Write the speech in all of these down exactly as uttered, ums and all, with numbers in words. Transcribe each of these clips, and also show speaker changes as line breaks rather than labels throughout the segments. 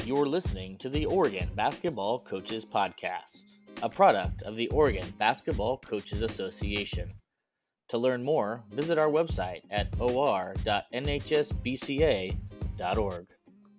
You're listening to the Oregon Basketball Coaches Podcast, a product of the Oregon Basketball Coaches Association. To learn more, visit our website at o r dot n h s b c a dot org.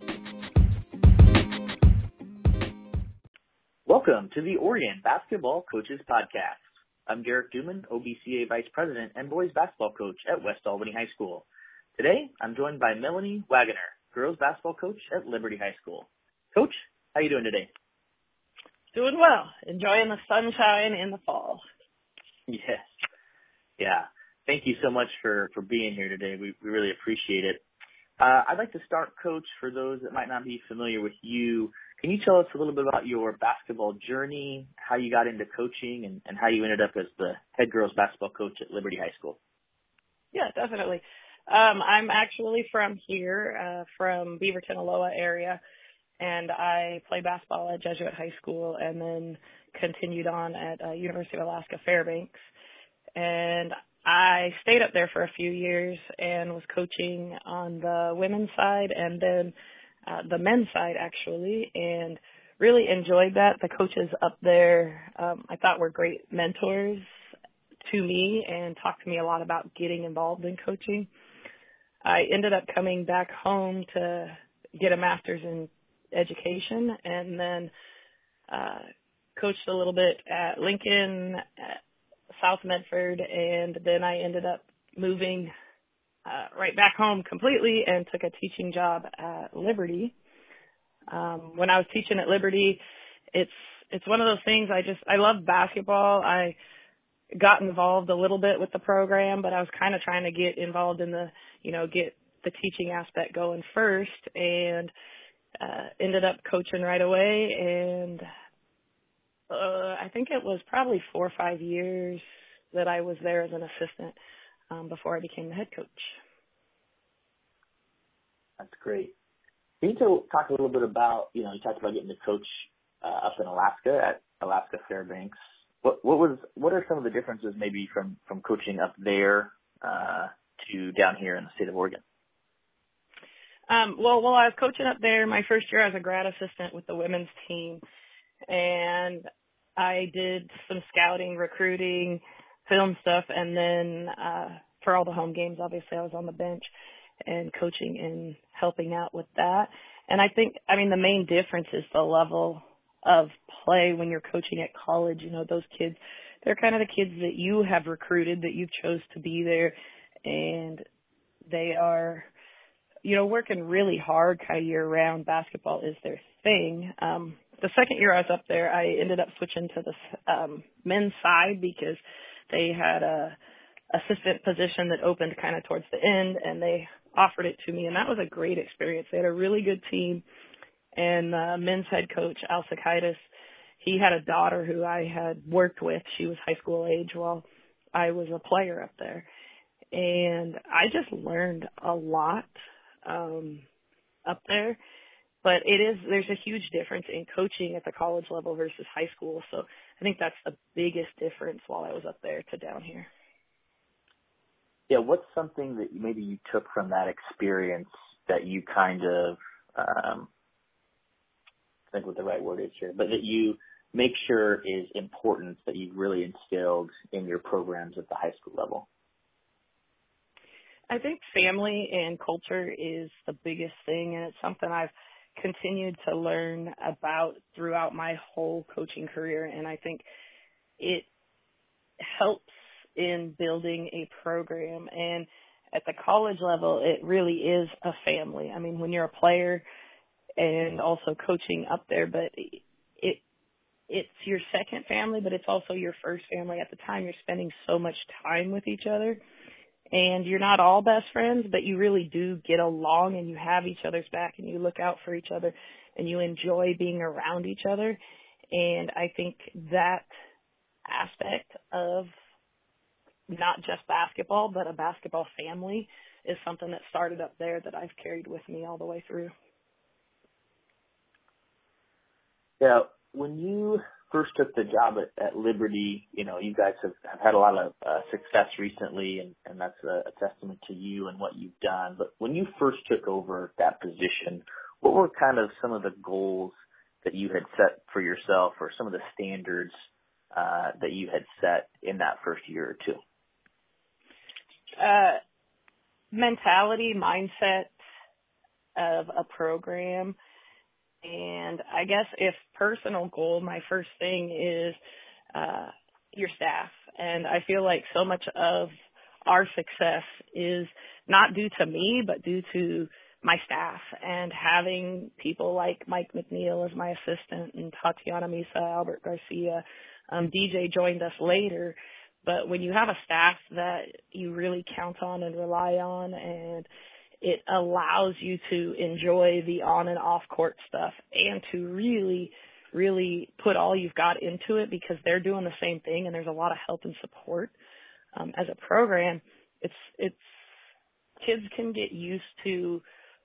Welcome to the Oregon Basketball Coaches Podcast. I'm Garrett Duman, O B C A Vice President and Boys Basketball Coach at West Albany High School. Today, I'm joined by Melanie Wagoner, Girls Basketball Coach at Liberty High School. Coach, how you doing today?
Doing well. Enjoying the sunshine in the fall.
Yes. Yeah. Thank you so much for, for being here today. We, we really appreciate it. Uh, I'd like to start, Coach, for those that might not be familiar with you. Can you tell us a little bit about your basketball journey, how you got into coaching, and, and how you ended up as the head girls basketball coach at Liberty High School?
Yeah, definitely. Um, I'm actually from here, uh, from Beaverton, Aloha area, and I played basketball at Jesuit High School and then continued on at uh, University of Alaska Fairbanks. And I stayed up there for a few years and was coaching on the women's side and then uh, the men's side, actually, and really enjoyed that. The coaches up there um, I thought were great mentors to me and talked to me a lot about getting involved in coaching. I ended up coming back home to get a master's in education and then uh, coached a little bit at Lincoln, at South Medford, and then I ended up moving uh, right back home completely and took a teaching job at Liberty. Um, when I was teaching at Liberty, it's it's one of those things. I just I love basketball. I got involved a little bit with the program, but I was kind of trying to get involved in the, you know, get the teaching aspect going first, and uh, ended up coaching right away. And uh, I think it was probably four or five years that I was there as an assistant um, before I became the head coach.
That's great. Can you tell, talk a little bit about, you know, you talked about getting to coach uh, up in Alaska at Alaska Fairbanks. What what was what are some of the differences maybe from, from coaching up there uh, to down here in the state of Oregon?
Um, well, while I was coaching up there, my first year I was a grad assistant with the women's team, and I did some scouting, recruiting, film stuff, and then uh, for all the home games, obviously I was on the bench and coaching and helping out with that. And I think, I mean, the main difference is the level of play when you're coaching at college. You know, those kids, they're kind of the kids that you have recruited, that you chose to be there, and they are, you know, working really hard kind of year-round. Basketball is their thing. Um, the second year I was up there, I ended up switching to the um, men's side because they had a assistant position that opened kind of towards the end, and they offered it to me, and that was a great experience. They had a really good team, and uh, men's head coach, Al Sakaitis, he had a daughter who I had worked with. She was high school age while I was a player up there, and I just learned a lot um, up there. But it is, there's a huge difference in coaching at the college level versus high school. So I think that's the biggest difference while I was up there to down here.
Yeah, what's something that maybe you took from that experience that you kind of, um, I think what the right word is here, but that you make sure is important that you've really instilled in your programs at the high school level?
I think family and culture is the biggest thing, and it's something I've continued to learn about throughout my whole coaching career, and I think it helps in building a program. And at the college level, it really is a family. I mean, when you're a player and also coaching up there, but it it's your second family, but it's also your first family. At the time, you're spending so much time with each other. And you're not all best friends, but you really do get along and you have each other's back and you look out for each other and you enjoy being around each other. And I think that aspect of not just basketball, but a basketball family is something that started up there that I've carried with me all the way through.
Yeah, when you first took the job at, at Liberty, you know, you guys have, have had a lot of uh, success recently, and, and that's a, a testament to you and what you've done. But when you first took over that position, what were kind of some of the goals that you had set for yourself, or some of the standards uh, that you had set in that first year or two?
Uh, mentality, mindset of a program. And I guess if personal goal, my first thing is uh, your staff. And I feel like so much of our success is not due to me, but due to my staff, and having people like Mike McNeil as my assistant, and Tatiana Misa, Albert Garcia. Um, D J joined us later. But when you have a staff that you really count on and rely on, and it allows you to enjoy the on and off court stuff, and to really, really put all you've got into it, because they're doing the same thing and there's a lot of help and support. Um, as a program, it's, it's, kids can get used to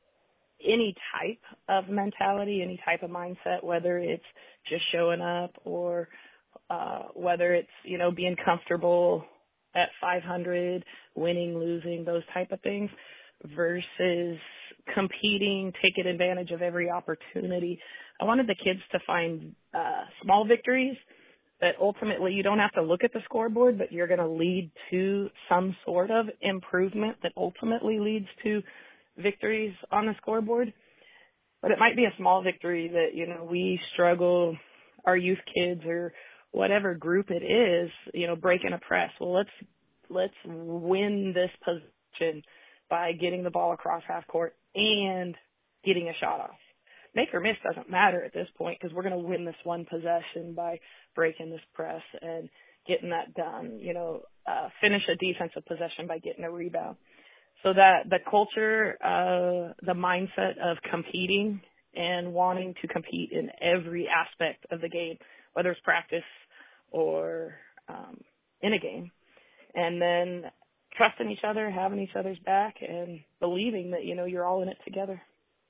any type of mentality, any type of mindset, whether it's just showing up, or uh, whether it's, you know, being comfortable at five hundred, winning, losing, those type of things, versus competing, taking advantage of every opportunity. I wanted the kids to find uh, small victories that ultimately you don't have to look at the scoreboard, but you're going to lead to some sort of improvement that ultimately leads to victories on the scoreboard. But it might be a small victory that, you know, we struggle, our youth kids or whatever group it is, you know, breaking a press. Well, let's let's win this position by getting the ball across half court and getting a shot off. Make or miss doesn't matter at this point, because we're going to win this one possession by breaking this press and getting that done. You know, uh, finish a defensive possession by getting a rebound. So that the culture, uh, the mindset of competing and wanting to compete in every aspect of the game, whether it's practice or um, in a game, and then trusting each other, having each other's back, and believing that, you know, you're all in it together.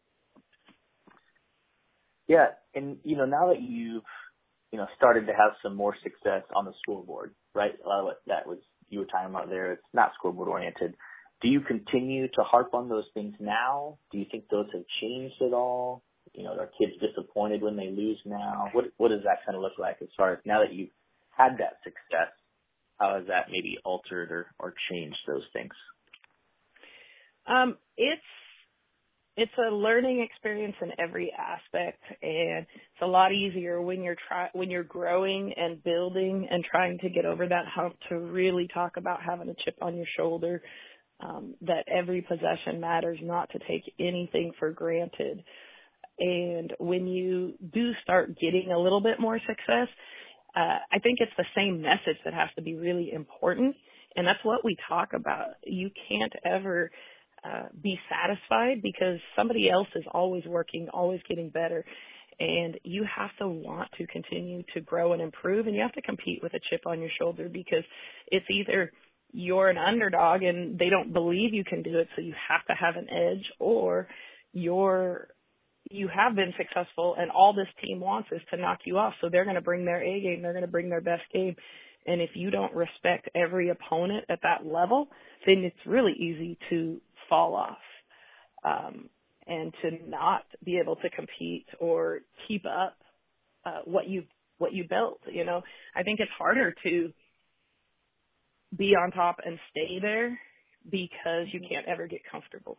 Yeah, and, you know, now that you've, you know, started to have some more success on the scoreboard, right? A lot of what that was you were talking about there, it's not scoreboard oriented. Do you continue to harp on those things now? Do you think those have changed at all? You know, are kids disappointed when they lose now? What what does that kind of look like as far as now that you've had that success? How has that maybe altered or, or changed those things?
Um, it's it's a learning experience in every aspect, and it's a lot easier when you're try when you're growing and building and trying to get over that hump to really talk about having a chip on your shoulder. Um, that every possession matters, not to take anything for granted. And when you do start getting a little bit more success, uh, I think it's the same message that has to be really important. And that's what we talk about. You can't ever uh, be satisfied, because somebody else is always working, always getting better. And you have to want to continue to grow and improve, and you have to compete with a chip on your shoulder, because it's either you're an underdog and they don't believe you can do it, so you have to have an edge, or you're, you have been successful and all this team wants is to knock you off. So they're going to bring their A game. They're going to bring their best game. And if you don't respect every opponent at that level, then it's really easy to fall off, um, and to not be able to compete or keep up uh, what you what you built. You know, I think it's harder to be on top and stay there because you can't ever get comfortable.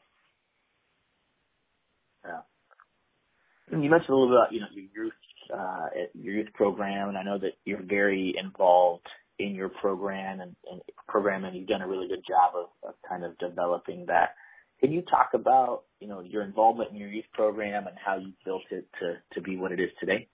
Yeah. And you mentioned a little bit about, you know, your youth, uh, your youth program, and I know that you're very involved in your program and, and program, and you've done a really good job of, of kind of developing that. Can you talk about, you know, your involvement in your youth program and how you built it to, to be what it is today?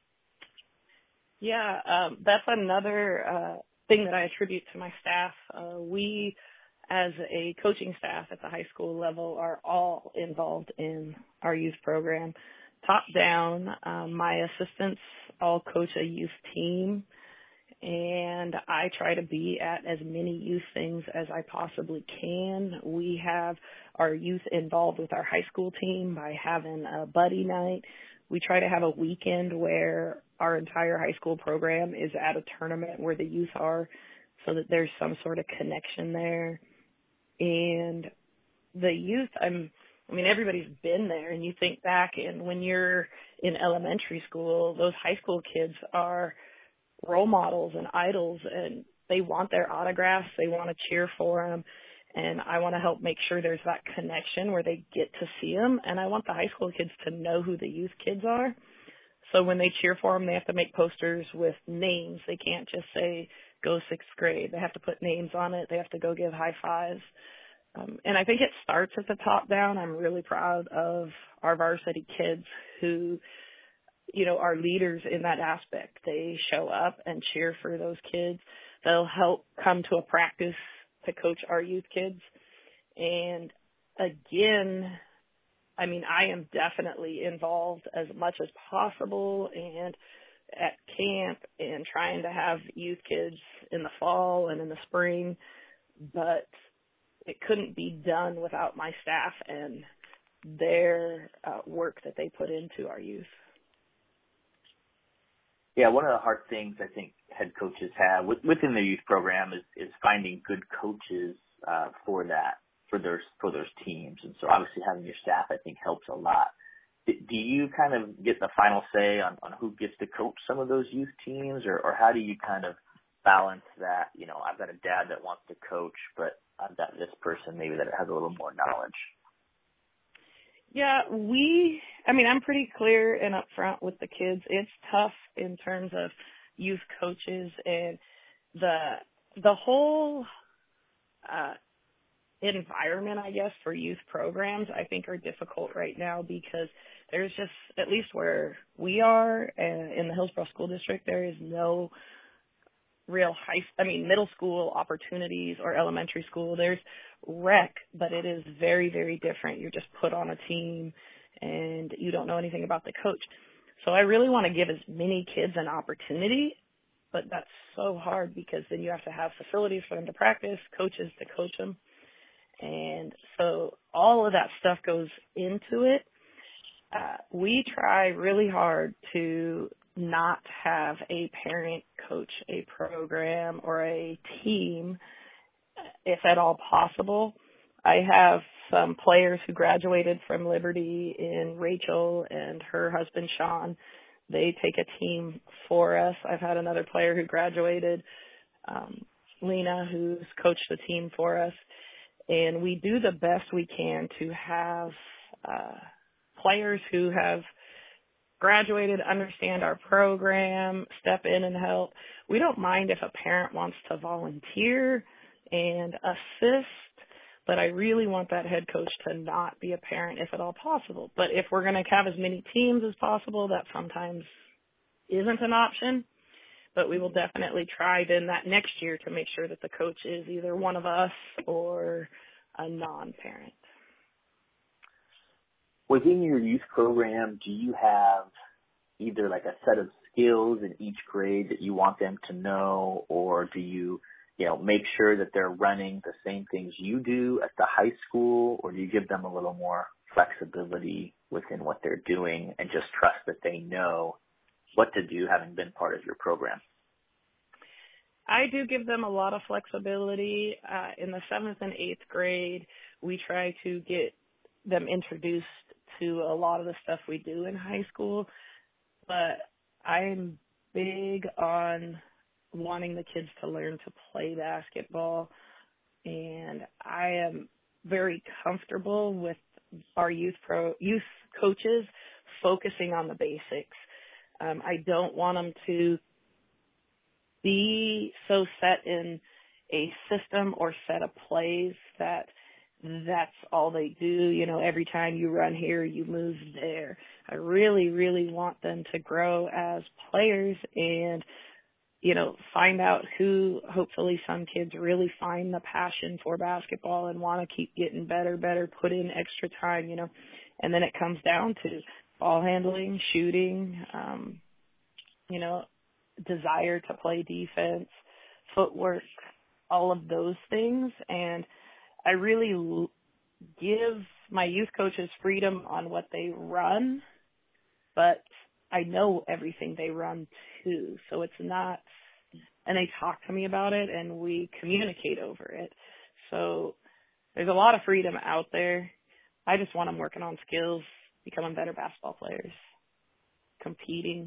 Yeah, um, that's another uh, thing that I attribute to my staff. Uh, we, as a coaching staff at the high school level, are all involved in our youth program. Top down, um, my assistants all coach a youth team, and I try to be at as many youth things as I possibly can. We have our youth involved with our high school team by having a buddy night. We try to have a weekend where our entire high school program is at a tournament where the youth are, so that there's some sort of connection there. And the youth, I'm I mean, everybody's been there, and you think back, and when you're in elementary school, those high school kids are role models and idols, and they want their autographs, they want to cheer for them, and I want to help make sure there's that connection where they get to see them, and I want the high school kids to know who the youth kids are. So when they cheer for them, they have to make posters with names. They can't just say, go sixth grade. They have to put names on it. They have to go give high fives. Um, and I think it starts at the top down. I'm really proud of our varsity kids who, you know, are leaders in that aspect. They show up and cheer for those kids. They'll help come to a practice to coach our youth kids. And again, I mean, I am definitely involved as much as possible and at camp and trying to have youth kids in the fall and in the spring, but it couldn't be done without my staff and their uh, work that they put into our youth.
Yeah, one of the hard things I think head coaches have with, within their youth program is, is finding good coaches uh, for that, for their for those teams. And so obviously having your staff, I think, helps a lot. Do you kind of get the final say on, on who gets to coach some of those youth teams, or, or how do you kind of balance that? You know, I've got a dad that wants to coach, but I've got this person maybe that has a little more knowledge.
Yeah, we, I mean, I'm pretty clear and upfront with the kids. It's tough in terms of youth coaches and the, the whole, uh, environment, I guess, for youth programs, I think are difficult right now because there's just, at least where we are uh, in the Hillsborough School District, there is no real high, I mean, middle school opportunities or elementary school. There's rec, but it is very, very different. You're just put on a team and you don't know anything about the coach. So I really want to give as many kids an opportunity, but that's so hard because then you have to have facilities for them to practice, coaches to coach them. And so all of that stuff goes into it. Uh, we try really hard to not have a parent coach a program or a team, if at all possible. I have some players who graduated from Liberty in Rachel and her husband, Sean. They take a team for us. I've had another player who graduated, um, Lena, who's coached the team for us. And we do the best we can to have uh, players who have graduated, understand our program, step in and help. We don't mind if a parent wants to volunteer and assist, but I really want that head coach to not be a parent if at all possible. But if we're going to have as many teams as possible, that sometimes isn't an option. But we will definitely try then that next year to make sure that the coach is either one of us or a non-parent.
Within your youth program, do you have either like a set of skills in each grade that you want them to know, or do you, you know, make sure that they're running the same things you do at the high school, or do you give them a little more flexibility within what they're doing and just trust that they know what to do having been part of your program?
I do give them a lot of flexibility. Uh, in the seventh and eighth grade, we try to get them introduced to a lot of the stuff we do in high school, but I'm big on wanting the kids to learn to play basketball, and I am very comfortable with our youth pro youth coaches focusing on the basics. Um, I don't want them to be so set in a system or set of plays that that's all they do. You know, every time you run here, you move there. I really, really want them to grow as players and, you know, find out who, hopefully some kids really find the passion for basketball and want to keep getting better, better, put in extra time, you know, and then it comes down to ball handling, shooting, um, you know, desire to play defense, footwork, all of those things. And I really give my youth coaches freedom on what they run, but I know everything they run too. So it's not, and they talk to me about it and we communicate over it. So there's a lot of freedom out there, I just want them working on skills, becoming better basketball players, competing.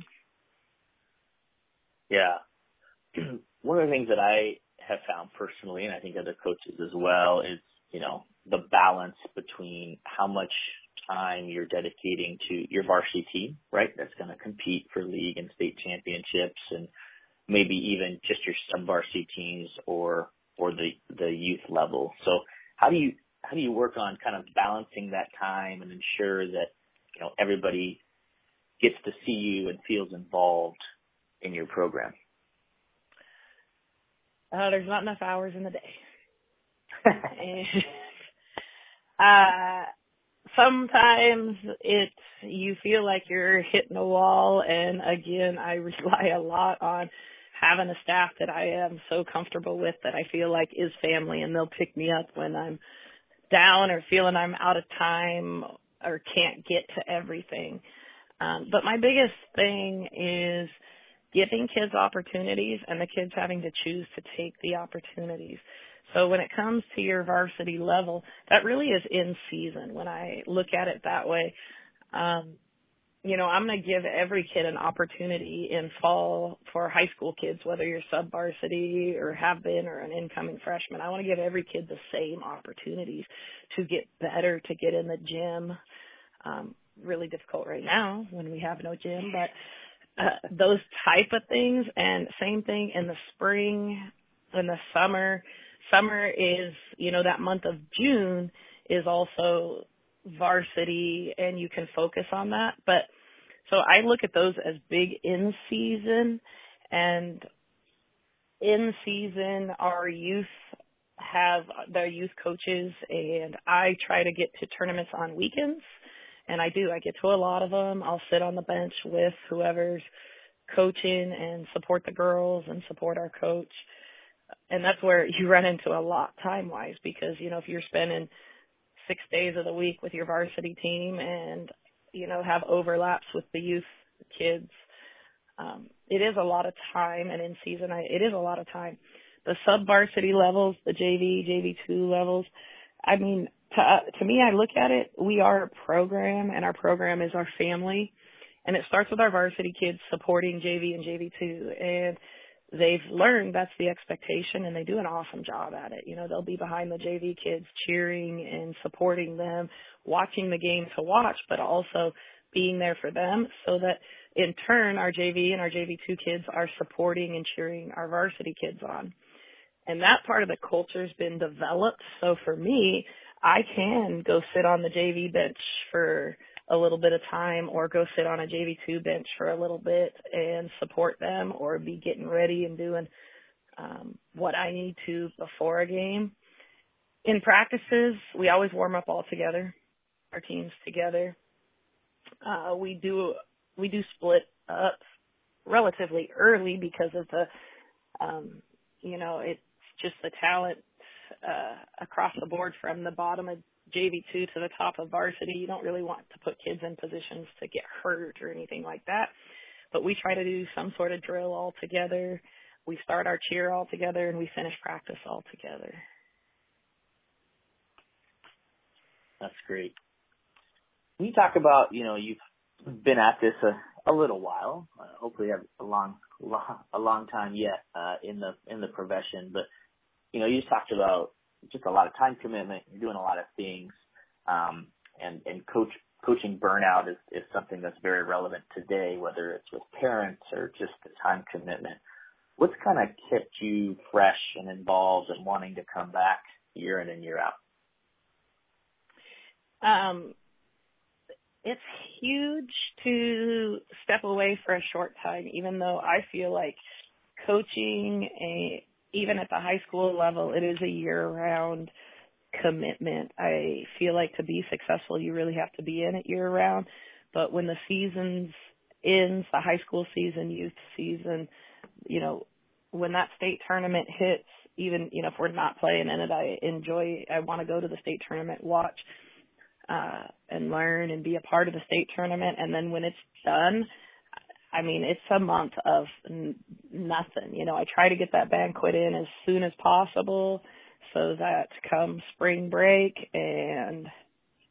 Yeah. One of the things that I have found personally, and I think other coaches as well, is, you know, the balance between how much time you're dedicating to your varsity team, right? That's going to compete for league and state championships, and maybe even just your sub-varsity teams or or the the youth level. So how do you how do you work on kind of balancing that time and ensure that, you know, everybody gets to see you and feels involved in your program?
Uh, there's not enough hours in the day. and, uh, sometimes it's, you feel like you're hitting a wall, and again, I rely a lot on having a staff that I am so comfortable with that I feel like is family, and they'll pick me up when I'm down or feeling I'm out of time or can't get to everything. Um, but my biggest thing is giving kids opportunities and the kids having to choose to take the opportunities. So when it comes to your varsity level, that really is in season when I look at it that way. Um, you know, I'm going to give every kid an opportunity in fall for high school kids, whether you're sub-varsity or have been or an incoming freshman. I want to give every kid the same opportunities to get better, to get in the gym. Um, really difficult right now when we have no gym, but Uh, those type of things. And same thing in the spring, in the summer. Summer is, you know, that month of June is also varsity, and you can focus on that. But so I look at those as big in season, and in season our youth have their youth coaches, and I try to get to tournaments on weekends. And I do. I get to a lot of them. I'll sit on the bench with whoever's coaching and support the girls and support our coach. And that's where you run into a lot time-wise because, you know, if you're spending six days of the week with your varsity team and, you know, have overlaps with the youth kids, um, it is a lot of time. And in season, I, it is a lot of time. The sub-varsity levels, the J V, J V two levels, I mean, To, uh, to me, I look at it, we are a program, and our program is our family. And it starts with our varsity kids supporting J V and J V two. And they've learned that's the expectation, and they do an awesome job at it. You know, they'll be behind the J V kids cheering and supporting them, watching the game to watch, but also being there for them so that, in turn, our J V and our J V two kids are supporting and cheering our varsity kids on. And that part of the culture has been developed. So for me, I can go sit on the J V bench for a little bit of time or go sit on a J V two bench for a little bit and support them or be getting ready and doing um, what I need to before a game. In practices, we always warm up all together, our teams together. Uh, we do we do split up relatively early because of the, um, you know, it's just the talent Uh, across the board from the bottom of J V two to the top of varsity. You don't really want to put kids in positions to get hurt or anything like that. But we try to do some sort of drill all together. We start our cheer all together, and we finish practice all together.
That's great. When you talk about, you know, you've been at this a, a little while. Uh, hopefully, you have a long, long, a long time yet uh, in the in the profession, but you know, you just talked about just a lot of time commitment. You're doing a lot of things, um, and and coach coaching burnout is, is something that's very relevant today, whether it's with parents or just the time commitment. What's kind of kept you fresh and involved and wanting to come back year in and year out?
Um, it's huge to step away for a short time, even though I feel like coaching a even at the high school level, it is a year-round commitment. I feel like to be successful, you really have to be in it year-round. But when the season ends, the high school season, youth season, you know, when that state tournament hits, even, you know, if we're not playing in it, I enjoy, I want to go to the state tournament, watch uh, and learn and be a part of the state tournament. And then when it's done, I mean, it's a month of n- nothing. You know, I try to get that banquet in as soon as possible so that come spring break and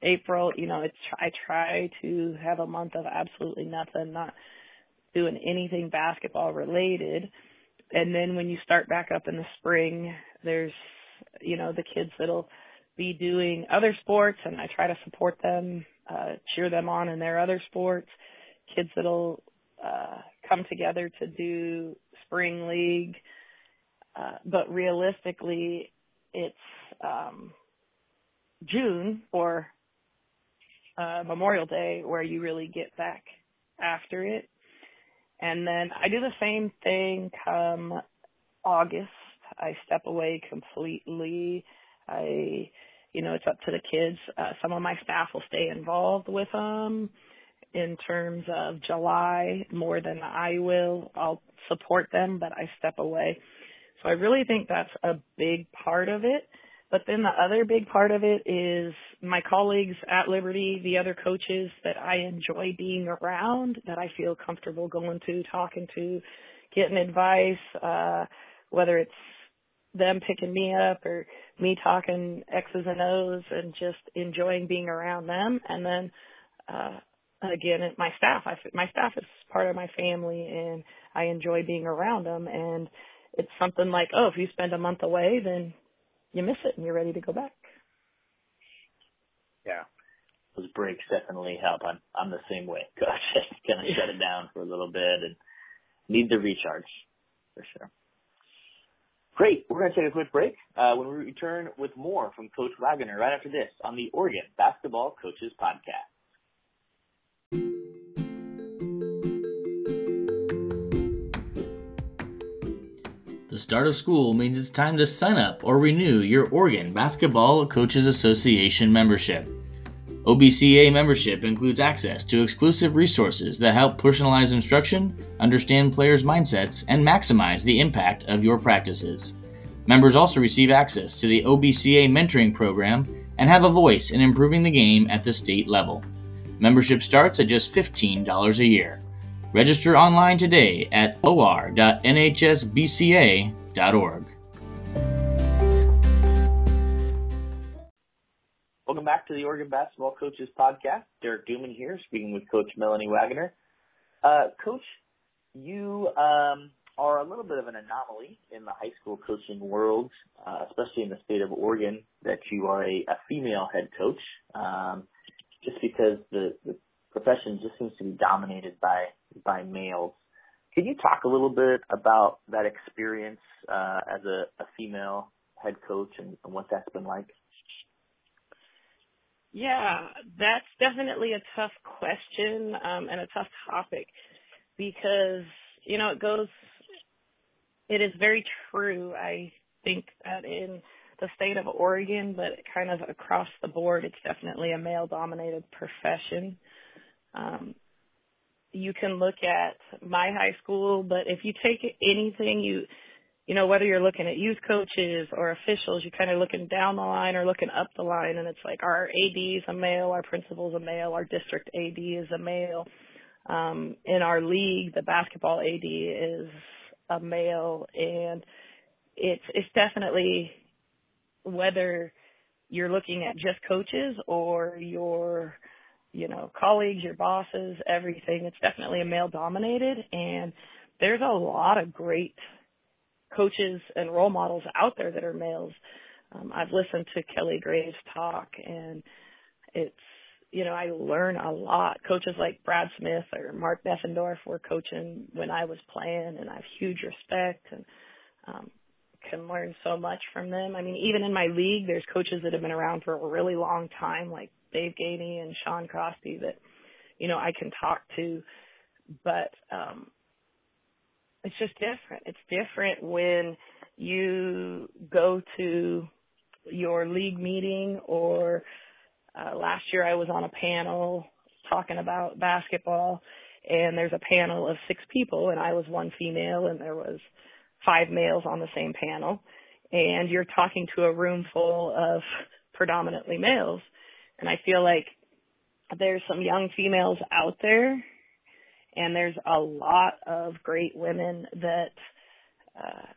April, you know, it's I try to have a month of absolutely nothing, not doing anything basketball related. And then when you start back up in the spring, there's, you know, the kids that'll be doing other sports, and I try to support them, uh, cheer them on in their other sports. Kids that'll uh, come together to do spring league. Uh, but realistically, it's um, June or uh, Memorial Day where you really get back after it. And then I do the same thing come August. I step away completely. I, you know, it's up to the kids. Uh, some of my staff will stay involved with them in terms of July more than I will. I'll support them, but I step away. So I really think that's a big part of it. But then the other big part of it is my colleagues at Liberty, the other coaches that I enjoy being around, that I feel comfortable going to, talking to, getting advice, uh, whether it's them picking me up or me talking X's and O's and just enjoying being around them. And then, uh, again, my staff, I, my staff is part of my family, and I enjoy being around them. And it's something like, oh, if you spend a month away, then you miss it and you're ready to go back.
Yeah. Those breaks definitely help. I'm, I'm the same way, Coach. I kind of shut it down for a little bit and need the recharge for sure. Great. We're going to take a quick break uh, when we return with more from Coach Waggoner right after this on the Oregon Basketball Coaches Podcast.
The start of school means it's time to sign up or renew your Oregon Basketball Coaches Association membership. O B C A membership includes access to exclusive resources that help personalize instruction, understand players' mindsets, and maximize the impact of your practices. Members also receive access to the O B C A mentoring program and have a voice in improving the game at the state level. Membership starts at just fifteen dollars a year. Register online today at o r dot n h s b c a dot org.
Welcome back to the Oregon Basketball Coaches Podcast. Derek Duman here, speaking with Coach Melanie Waggoner. Uh, Coach, you um, are a little bit of an anomaly in the high school coaching world, uh, especially in the state of Oregon, that you are a, a female head coach, um, just because the, the profession just seems to be dominated by by males. Can you talk a little bit about that experience uh, as a, a female head coach and, and what that's been like?
Yeah, that's definitely a tough question um, and a tough topic because, you know, it goes, it is very true, I think, that in the state of Oregon, but kind of across the board, it's definitely a male-dominated profession. Um, you can look at my high school, but if you take anything, you you know, whether you're looking at youth coaches or officials, you're kind of looking down the line or looking up the line, and it's like our A D is a male, our principal's a male, our district A D is a male. Um, in our league, the basketball A D is a male, and it's it's definitely, whether you're looking at just coaches or your, you know, colleagues, your bosses, everything, it's definitely a male-dominated, and there's a lot of great coaches and role models out there that are males. Um, I've listened to Kelly Graves talk, and it's, you know, I learn a lot. Coaches like Brad Smith or Mark Neffendorf were coaching when I was playing, and I have huge respect and um, can learn so much from them. I mean, even in my league, there's coaches that have been around for a really long time, like Dave Gainey and Sean Crosby, that, you know, I can talk to, but um, it's just different. It's different when you go to your league meeting, or uh, last year I was on a panel talking about basketball, and there's a panel of six people, and I was one female, and there was five males on the same panel, and you're talking to a room full of predominantly males. And I feel like there's some young females out there, and there's a lot of great women that uh,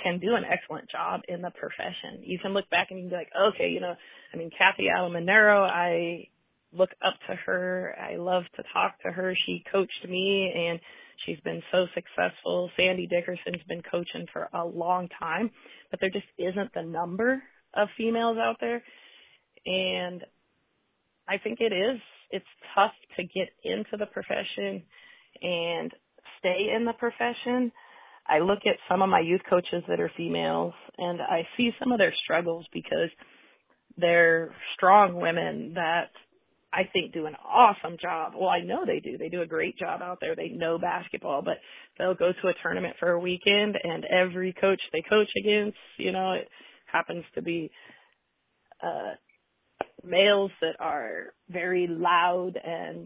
can do an excellent job in the profession. You can look back and you can be like, okay, you know, I mean, Kathy Alamanero, I look up to her. I love to talk to her. She coached me, and she's been so successful. Sandy Dickerson's been coaching for a long time, but there just isn't the number of females out there. And I think it is. It's tough to get into the profession and stay in the profession. I look at some of my youth coaches that are females, and I see some of their struggles because they're strong women that I think do an awesome job. Well, I know they do. They do a great job out there. They know basketball, but they'll go to a tournament for a weekend, and every coach they coach against, you know, it happens to be uh, males that are very loud, and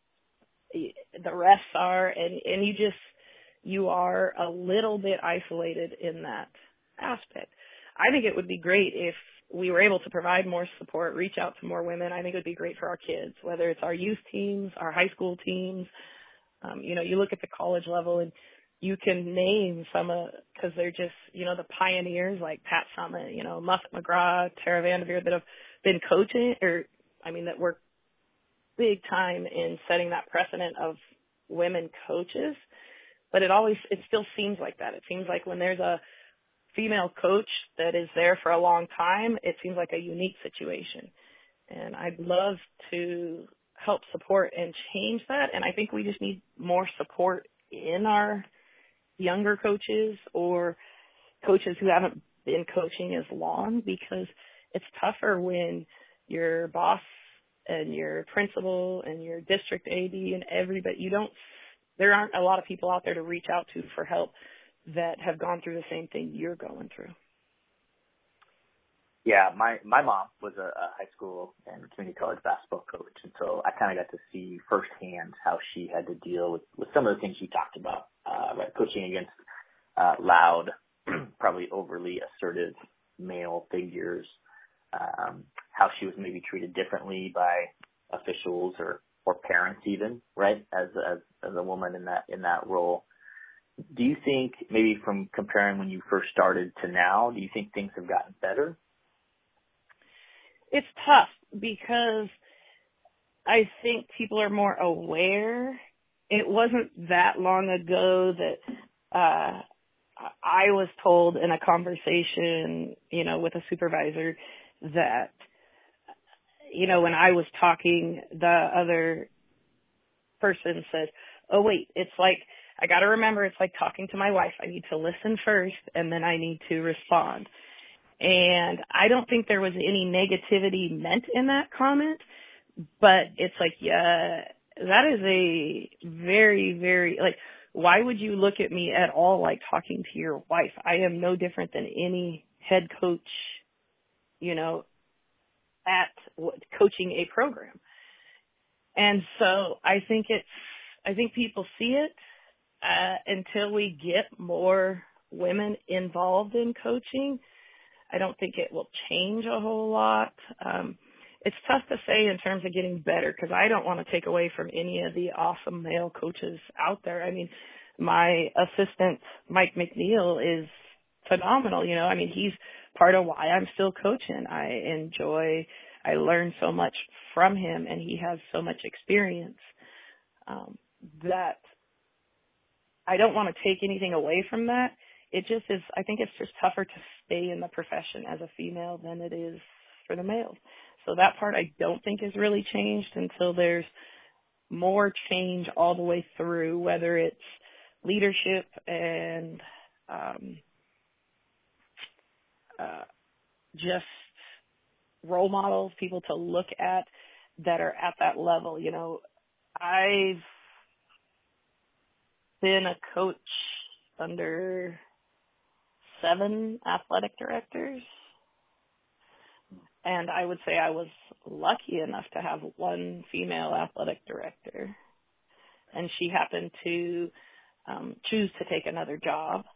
the refs are, and, and you just, you are a little bit isolated in that aspect. I think it would be great if we were able to provide more support, reach out to more women. I think it would be great for our kids, whether it's our youth teams, our high school teams. Um, you know, you look at the college level and you can name some of, because they're just, you know, the pioneers like Pat Summitt, you know, Muffet McGraw, Tara Vanderveer that have been coaching, or, I mean, that work big time in setting that precedent of women coaches. But it always, it still seems like that. It seems like when there's a female coach that is there for a long time, it seems like a unique situation. And I'd love to help support and change that. And I think we just need more support in our younger coaches or coaches who haven't been coaching as long, because it's tougher when your boss and your principal and your district A D and everybody, you don't, there aren't a lot of people out there to reach out to for help that have gone through the same thing you're going through.
Yeah, my, my mom was a, a high school and community college basketball coach, and so I kind of got to see firsthand how she had to deal with, with some of the things you talked about, uh, right? Coaching against uh, loud, probably overly assertive male figures, um, how she was maybe treated differently by officials or, or parents even, right, as, as as a woman in that in that role. Do you think, maybe from comparing when you first started to now, do you think things have gotten better?
It's tough because I think people are more aware. It wasn't that long ago that uh, I was told in a conversation, you know, with a supervisor that, you know, when I was talking, the other person said, oh, wait, it's like, I got to remember, it's like talking to my wife. I need to listen first, and then I need to respond. And I don't think there was any negativity meant in that comment, but it's like, yeah, that is a very, very, like, why would you look at me at all like talking to your wife? I am no different than any head coach, you know, at coaching a program. And so I think it's, I think people see it uh, until we get more women involved in coaching. I don't think it will change a whole lot. Um, it's tough to say in terms of getting better, because I don't want to take away from any of the awesome male coaches out there. I mean, my assistant, Mike McNeil, is phenomenal. You know, I mean, he's part of why I'm still coaching. I enjoy, I learn so much from him, and he has so much experience um, that I don't want to take anything away from that. It just is, I think it's just tougher to stay in the profession as a female than it is for the males. So that part I don't think has really changed until there's more change all the way through, whether it's leadership and um, uh, just role models, people to look at that are at that level. You know, I've been a coach under seven athletic directors, and I would say I was lucky enough to have one female athletic director, and she happened to um, choose to take another job,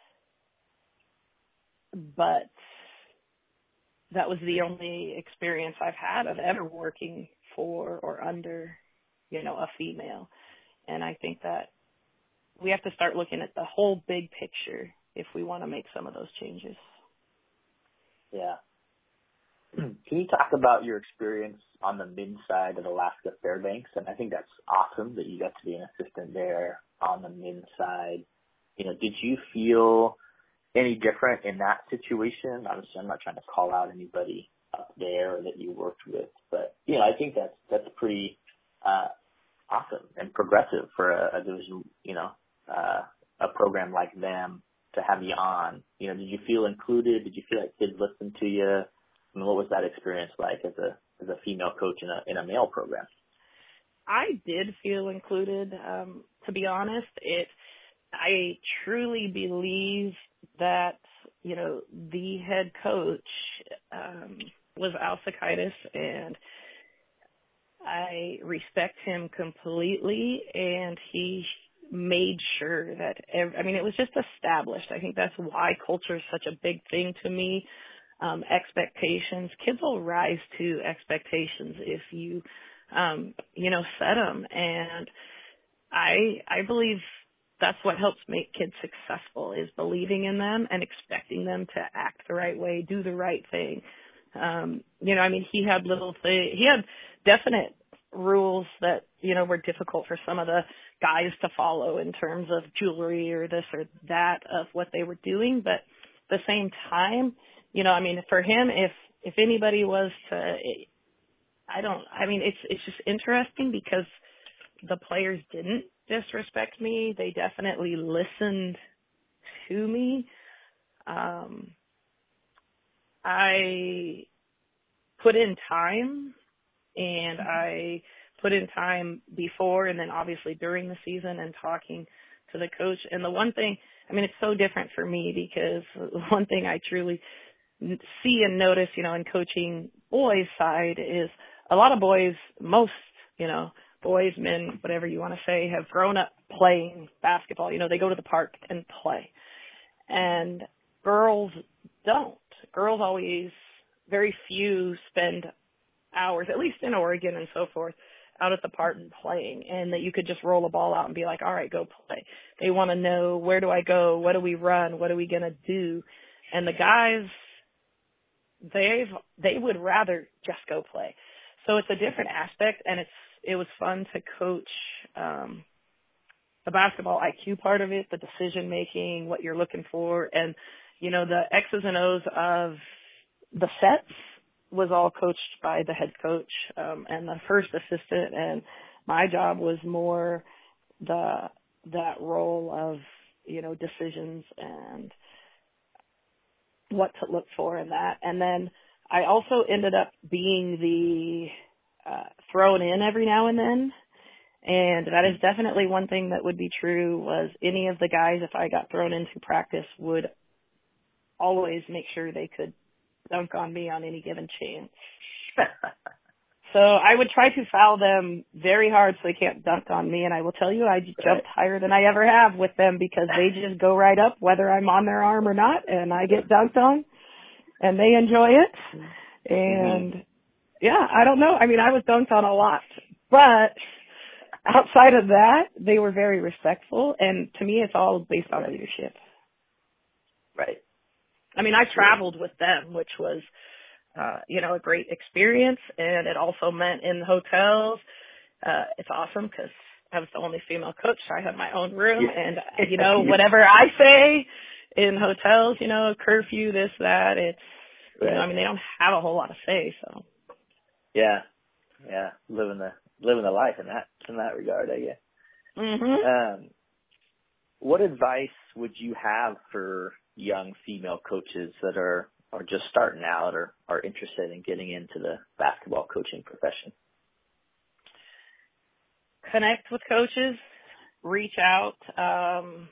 but that was the only experience I've had of ever working for or under, you know, a female. And I think that we have to start looking at the whole big picture if we want to make some of those changes.
Yeah. Can you talk about your experience on the men's side of Alaska Fairbanks? And I think that's awesome that you got to be an assistant there on the men's side. You know, did you feel any different in that situation? Obviously, I'm not trying to call out anybody up there that you worked with, but, you know, I think that's, that's pretty uh, awesome and progressive for a, a division, you know, uh, a program like them to have you on. You know, did you feel included? Did you feel like kids listened to you? I mean, what was that experience like as a as a female coach in a in a male program?
I did feel included. Um, to be honest, it I truly believe that, you know, the head coach um, was Al Sakaitis, and I respect him completely, and he made sure that, every, I mean, it was just established. I think that's why culture is such a big thing to me. Um, expectations. Kids will rise to expectations if you, um, you know, set them. And I, I believe that's what helps make kids successful, is believing in them and expecting them to act the right way, do the right thing. Um, you know, I mean, he had little things, he had definite rules that, you know, were difficult for some of the guys to follow in terms of jewelry or this or that of what they were doing. But at the same time, you know, I mean, for him, if, if anybody was to, I don't, I mean, it's, it's just interesting because the players didn't disrespect me. They definitely listened to me. Um, I put in time, and I put in time before and then obviously during the season and talking to the coach. And the one thing, I mean, it's so different for me because one thing I truly see and notice, you know, in coaching boys' side is a lot of boys, most, you know, boys, men, whatever you want to say, have grown up playing basketball. You know, they go to the park and play. And girls don't. Girls always, very few spend hours, at least in Oregon and so forth, out at the park and playing, and that you could just roll a ball out and be like, all right, go play. They want to know, where do I go? What do we run? What are we going to do? And the guys, they've, they would rather just go play. So it's a different aspect, and it's, it was fun to coach, um, the basketball I Q part of it, the decision making, what you're looking for, and, you know, the X's and O's of the sets was all coached by the head coach, um, and the first assistant, and my job was more the, that role of, you know, decisions and what to look for in that. And then I also ended up being the uh, thrown in every now and then. And that is definitely one thing that would be true, was any of the guys, if I got thrown into practice, would always make sure they could dunk on me on any given chance. So I would try to foul them very hard so they can't dunk on me. And I will tell you, I jumped higher than I ever have with them because they just go right up whether I'm on their arm or not, and I get dunked on, and they enjoy it. And, mm-hmm. yeah, I don't know. I mean, I was dunked on a lot. But outside of that, they were very respectful. And to me, it's all based on right. leadership.
Right.
I mean, I traveled with them, which was, uh, you know, a great experience. And it also meant in hotels. Uh, it's awesome because I was the only female coach. So I had my own room. Yeah. And, you know, whatever I say in hotels, you know, curfew, this, that, it's, right. you know, I mean, they don't have a whole lot to say. So.
Yeah. Yeah. Living the, living the life in that, in that regard, I guess.
Mm-hmm.
Um, what advice would you have for young female coaches that are, are just starting out or are interested in getting into the basketball coaching profession?
Connect with coaches, reach out. Um,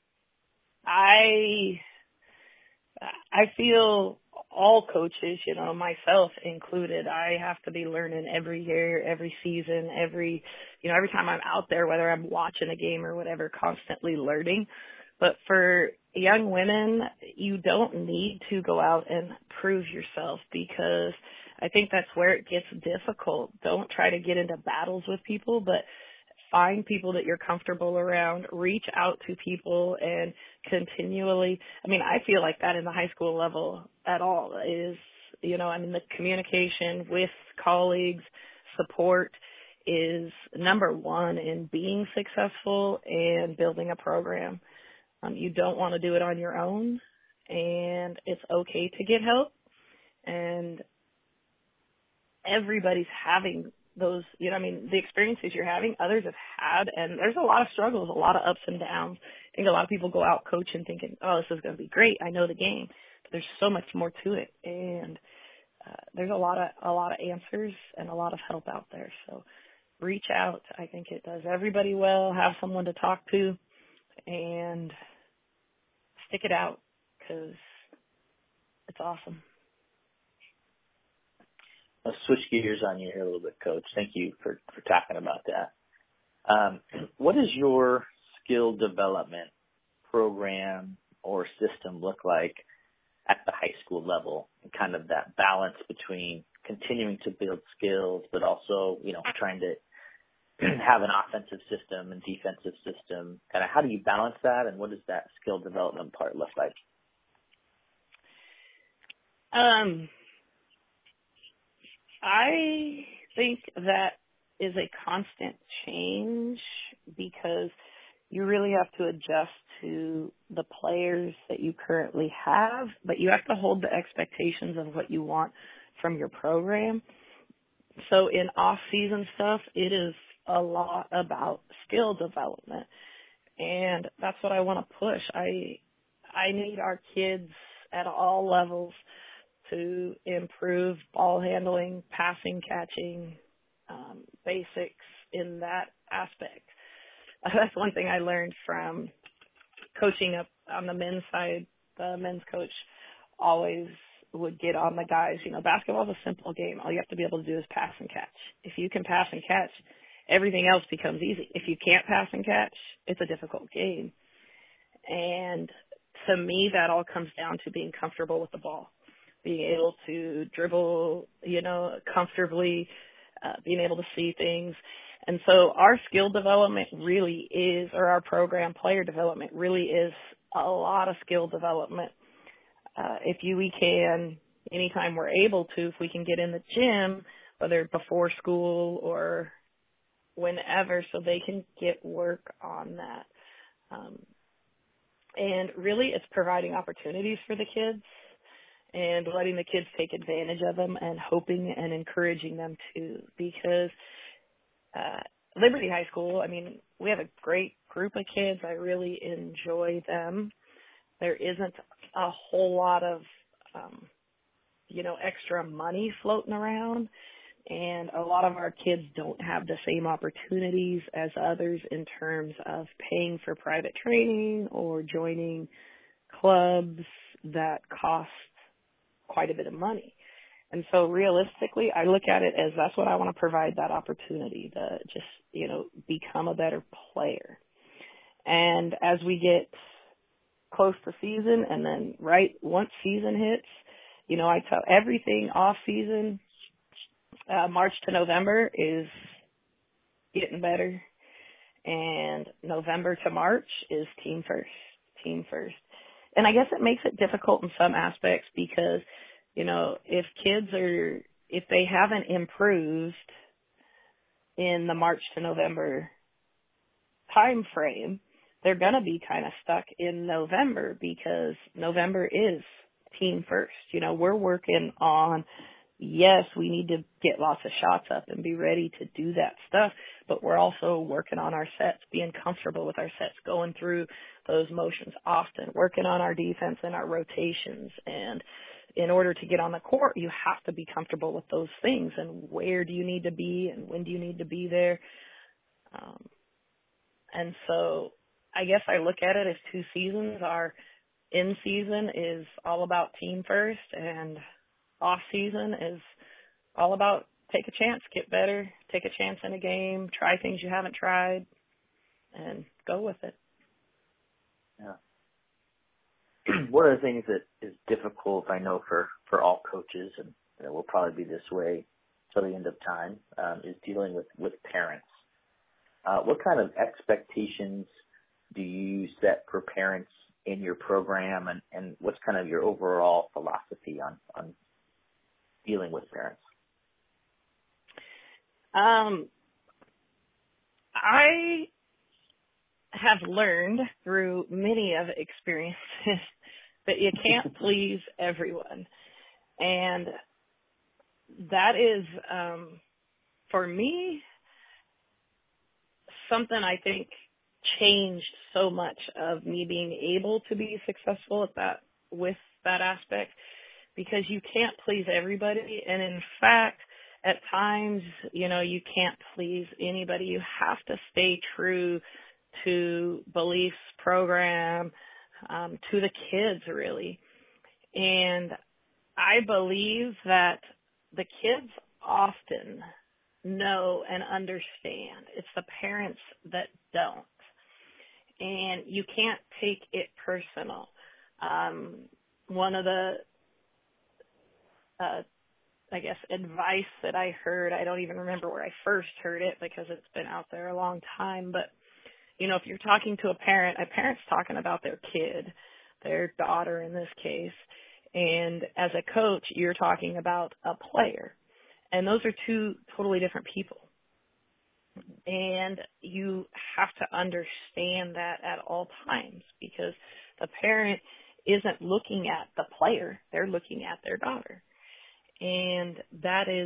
I, I feel all coaches, you know, myself included, I have to be learning every year, every season, every, you know, every time I'm out there, whether I'm watching a game or whatever, constantly learning. But for young women, you don't need to go out and prove yourself, because I think that's where it gets difficult. Don't try to get into battles with people, but find people that you're comfortable around, reach out to people and continually, I mean, I feel like that in the high school level at all is, you know, I mean, the communication with colleagues, support is number one in being successful and building a program. Um, you don't want to do it on your own, and it's okay to get help. And everybody's having those, you know, I mean, the experiences you're having, others have had, and there's a lot of struggles, a lot of ups and downs. I think a lot of people go out coaching thinking, oh, this is going to be great. I know the game. But there's so much more to it, and uh, there's a lot of a lot of answers and a lot of help out there. So reach out. I think it does everybody well. Have someone to talk to, and stick it out because it's awesome.
Let's switch gears on you here a little bit, Coach. Thank you for, for talking about that. Um, what does your skill development program or system look like at the high school level, and kind of that balance between continuing to build skills, but also, you know, trying to have an offensive system and defensive system? Kind of how do you balance that, and what does that skill development part look like?
Um, I think that is a constant change because you really have to adjust to the players that you currently have, but you have to hold the expectations of what you want from your program. So in off-season stuff, it is a lot about skill development, and that's what I want to push. I I need our kids at all levels to improve ball handling, passing, catching, um, basics in that aspect. Uh, that's one thing I learned from coaching up on the men's side. The men's coach always would get on the guys. You know, basketball is a simple game. All you have to be able to do is pass and catch. If you can pass and catch, everything else becomes easy. If you can't pass and catch, it's a difficult game. And to me, that all comes down to being comfortable with the ball, being able to dribble, you know, comfortably, uh, being able to see things. And so our skill development really is, or our program player development really is a lot of skill development. Uh, if you, we can, anytime we're able to, if we can get in the gym, whether before school or whenever, so they can get work on that. Um, and really it's providing opportunities for the kids and letting the kids take advantage of them and hoping and encouraging them to, because uh, Liberty High School, I mean, we have a great group of kids. I really enjoy them. There isn't a whole lot of, um, you know, extra money floating around, and a lot of our kids don't have the same opportunities as others in terms of paying for private training or joining clubs that cost quite a bit of money. And so realistically, I look at it as that's what I want to provide, that opportunity to just, you know, become a better player. And as we get close to season, and then right once season hits, you know, I tell everything off season, uh, March to November is getting better, and November to March is team first, team first. And I guess it makes it difficult in some aspects because, you know, if kids are, if they haven't improved in the March to November time frame, they're going to be kind of stuck in November because November is team first. You know, we're working on, yes, we need to get lots of shots up and be ready to do that stuff, but we're also working on our sets, being comfortable with our sets, going through those motions often, working on our defense and our rotations. And in order to get on the court, you have to be comfortable with those things, and where do you need to be and when do you need to be there. Um, and so I guess I look at it as two seasons. Our in season is all about team first, and off season is all about take a chance, get better, take a chance in a game, try things you haven't tried, and go with it.
Yeah. One of the things that is difficult, I know, for, for all coaches, and it will probably be this way till the end of time, um, is dealing with, with parents. uh, what kind of expectations do you set for parents in your program, and, and what's kind of your overall philosophy on, on dealing with parents?
Um, I have learned through many of experiences that you can't please everyone. And that is, um, for me, something I think changed so much of me being able to be successful at that, with that aspect, because you can't please everybody. And in fact, at times, you know, you can't please anybody. You have to stay true to beliefs, program, um, to the kids, really. And I believe that the kids often know and understand. It's the parents that don't. And you can't take it personal. Um, one of the, uh, I guess, advice that I heard, I don't even remember where I first heard it because it's been out there a long time, but, you know, if you're talking to a parent, a parent's talking about their kid, their daughter in this case, and as a coach, you're talking about a player. And those are two totally different people. And you have to understand that at all times, because the parent isn't looking at the player, they're looking at their daughter. And that is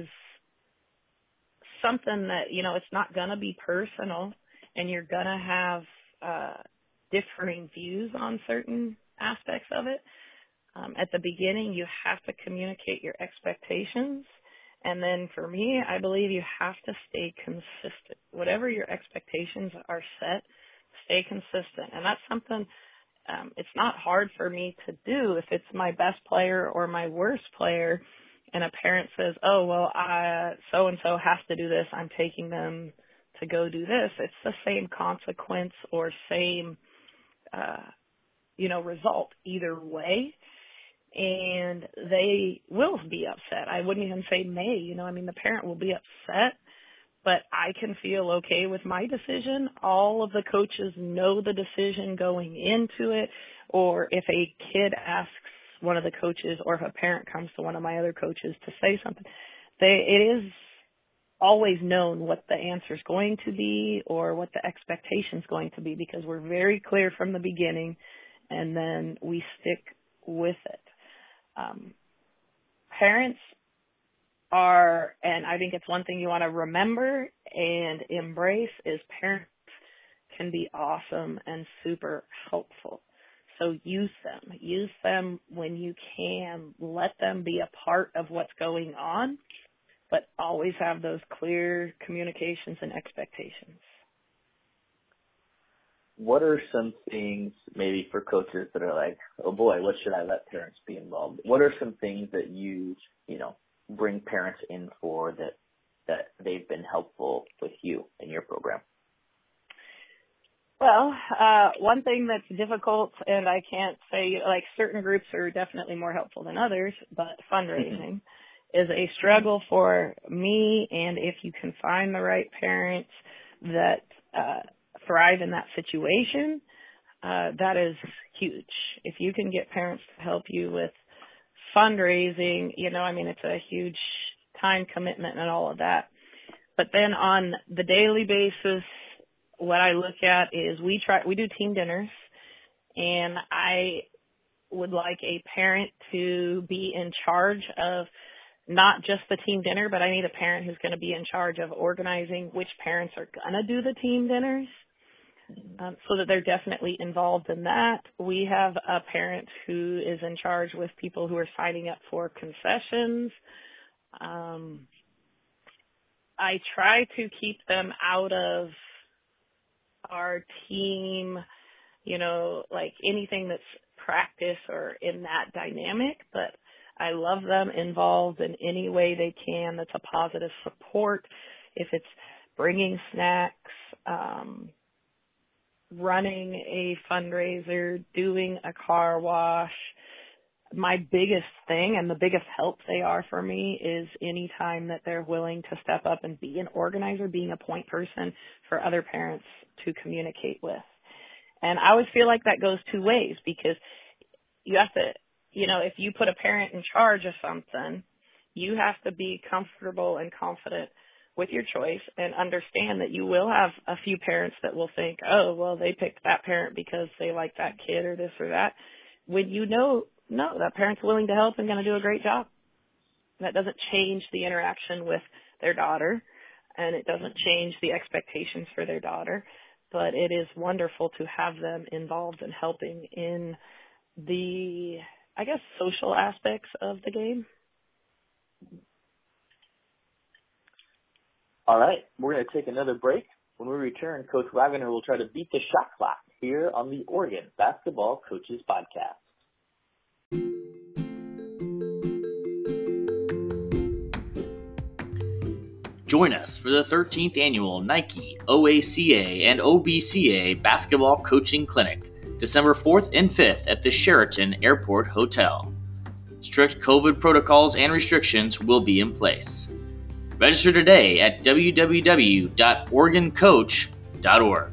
something that, you know, it's not going to be personal, and you're going to have uh, differing views on certain aspects of it. Um, at the beginning, you have to communicate your expectations. And then for me, I believe you have to stay consistent. Whatever your expectations are set, stay consistent. And that's something, um, it's not hard for me to do. If it's my best player or my worst player, and a parent says, oh, well, I, so-and-so has to do this, I'm taking them to go do this, it's the same consequence or same, uh, you know, result either way. And they will be upset. I wouldn't even say may, you know, I mean, the parent will be upset, but I can feel okay with my decision. All of the coaches know the decision going into it, or if a kid asks one of the coaches, or if a parent comes to one of my other coaches to say something, they, it is always known what the answer is going to be or what the expectation is going to be, because we're very clear from the beginning, and then we stick with it. Um, parents are, and I think it's one thing you want to remember and embrace, is parents can be awesome and super helpful. So use them. Use them when you can. Let them be a part of what's going on, but always have those clear communications and expectations.
What are some things maybe for coaches that are like, oh boy, what should I let parents be involved? What are some things that you, you know, bring parents in for that, that they've been helpful with you in your program?
Well, uh, one thing that's difficult, and I can't say, like, certain groups are definitely more helpful than others, but fundraising is a struggle for me. And if you can find the right parents that, uh, thrive in that situation, uh, that is huge. If you can get parents to help you with fundraising, you know, I mean, it's a huge time commitment and all of that. But then on the daily basis, what I look at is we try, we do team dinners, and I would like a parent to be in charge of not just the team dinner, but I need a parent who's going to be in charge of organizing which parents are going to do the team dinners. Um, so that they're definitely involved in that. We have a parent who is in charge with people who are signing up for concessions. Um, I try to keep them out of our team, you know, like anything that's practice or in that dynamic, but I love them involved in any way they can that's a positive support. If it's bringing snacks, um, running a fundraiser, doing a car wash, my biggest thing and the biggest help they are for me is any time that they're willing to step up and be an organizer, being a point person for other parents to communicate with. And I always feel like that goes two ways, because you have to, you know, if you put a parent in charge of something, you have to be comfortable and confident with your choice and understand that you will have a few parents that will think, oh, well, they picked that parent because they like that kid or this or that. When you know, no, that parent's willing to help and going to do a great job. That doesn't change the interaction with their daughter, and it doesn't change the expectations for their daughter, but it is wonderful to have them involved in helping in the, I guess, social aspects of the game.
All right, we're going to take another break. When we return, Coach Wagner will try to beat the shot clock here on the Oregon Basketball Coaches Podcast.
Join us for the thirteenth Annual Nike, O A C A, and O B C A Basketball Coaching Clinic, December fourth and fifth at the Sheraton Airport Hotel. Strict COVID protocols and restrictions will be in place. Register today at w w w dot oregon coach dot org.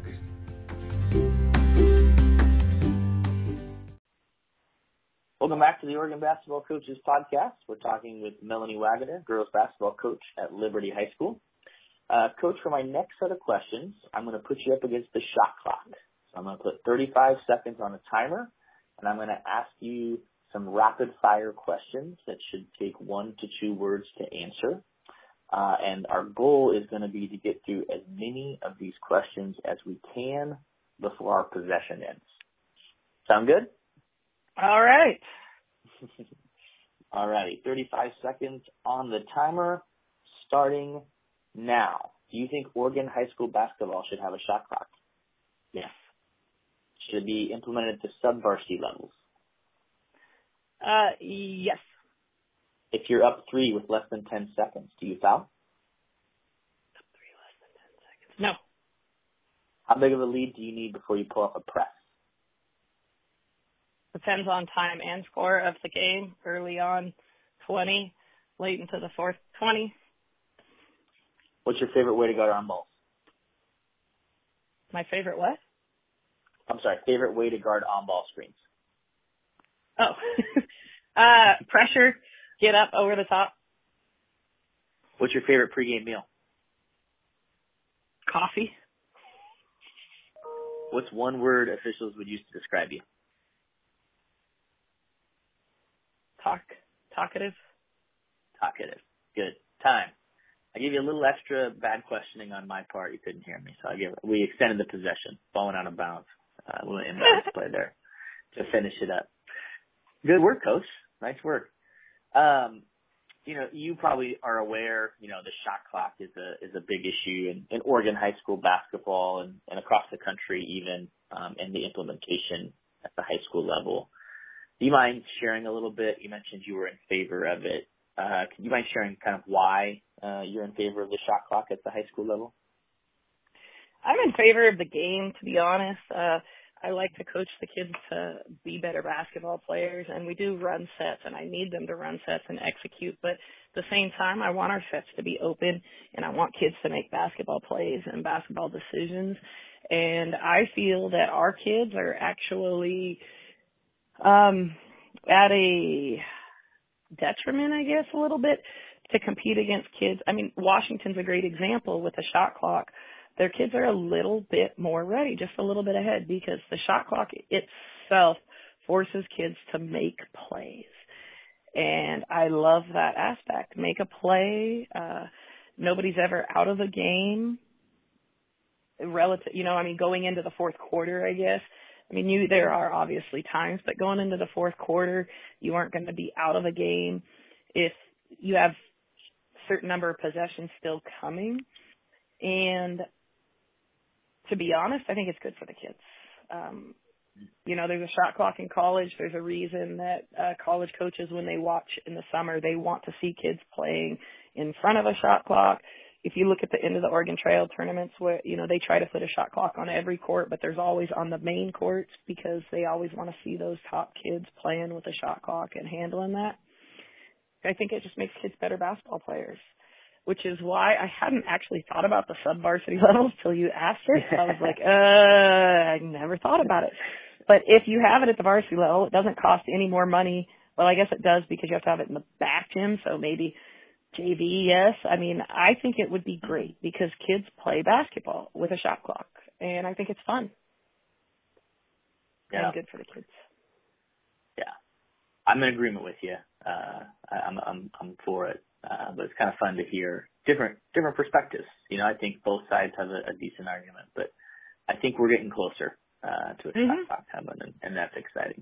Welcome back to the Oregon Basketball Coaches Podcast. We're talking with Melanie Wagner, girls basketball coach at Liberty High School. Uh, coach, for my next set of questions, I'm going to put you up against the shot clock. So I'm going to put thirty-five seconds on a timer, and I'm going to ask you some rapid-fire questions that should take one to two words to answer. Uh, and our goal is going to be to get through as many of these questions as we can before our possession ends. Sound good?
All right.
All righty. thirty-five seconds on the timer, starting now. Do you think Oregon high school basketball should have a shot clock?
Yes.
Should it be implemented to sub-varsity levels?
Uh, yes.
If you're up three with less than ten seconds, do you foul?
Up three, less than ten seconds. No.
How big of a lead do you need before you pull up a press?
Depends on time and score of the game. Early on, twenty. Late into the fourth, twenty.
What's your favorite way to guard on balls?
My favorite what?
I'm sorry, favorite way to guard on ball screens?
Oh. uh, pressure. Get up over the top.
What's your favorite pregame meal?
Coffee.
What's one word officials would use to describe you?
Talk. Talkative.
Talkative. Good. Time. I gave you a little extra bad questioning on my part. You couldn't hear me, so I give. We extended the possession, falling out of bounds. Uh, a little inbounds play there to finish it up. Good work, Coach. Nice work. Um, you know, you probably are aware, you know, the shot clock is a is a big issue in, in Oregon high school basketball and, and across the country even, um, and the implementation at the high school level. Do you mind sharing a little bit? You mentioned you were in favor of it. Uh, can you mind sharing kind of why uh, you're in favor of the shot clock at the high school level?
I'm in favor of the game, to be honest. Uh, I like to coach the kids to be better basketball players, and we do run sets, and I need them to run sets and execute. But at the same time, I want our sets to be open, and I want kids to make basketball plays and basketball decisions. And I feel that our kids are actually um, at a detriment, I guess, a little bit to compete against kids. I mean, Washington's a great example with the shot clock. Their kids are a little bit more ready, just a little bit ahead, because the shot clock itself forces kids to make plays. And I love that aspect. Make a play. Uh, nobody's ever out of a game. Relative, you know, I mean, going into the fourth quarter, I guess. I mean, you, there are obviously times, but going into the fourth quarter, you aren't going to be out of a game if you have a certain number of possessions still coming. And to be honest, I think it's good for the kids. Um, you know, there's a shot clock in college. There's a reason that uh, college coaches, when they watch in the summer, they want to see kids playing in front of a shot clock. if you look at the end of the Oregon Trail tournaments where, you know, they try to put a shot clock on every court, but there's always on the main courts because they always want to see those top kids playing with a shot clock and handling that. I think it just makes kids better basketball players, which is why I hadn't actually thought about the sub-varsity levels till you asked it. I was like, uh, I never thought about it. But if you have it at the varsity level, it doesn't cost any more money. Well, I guess it does because you have to have it in the back gym, so maybe J V, yes. I mean, I think it would be great because kids play basketball with a shot clock, and I think it's fun.
Yeah.
And good for the kids.
Yeah. I'm in agreement with you. Uh, I, I'm, I'm, I'm for it. Uh, but it's kind of fun to hear different, different perspectives. You know, I think both sides have a, a decent argument, but I think we're getting closer, uh, to a
mm-hmm.
shot clock coming, and, and that's exciting.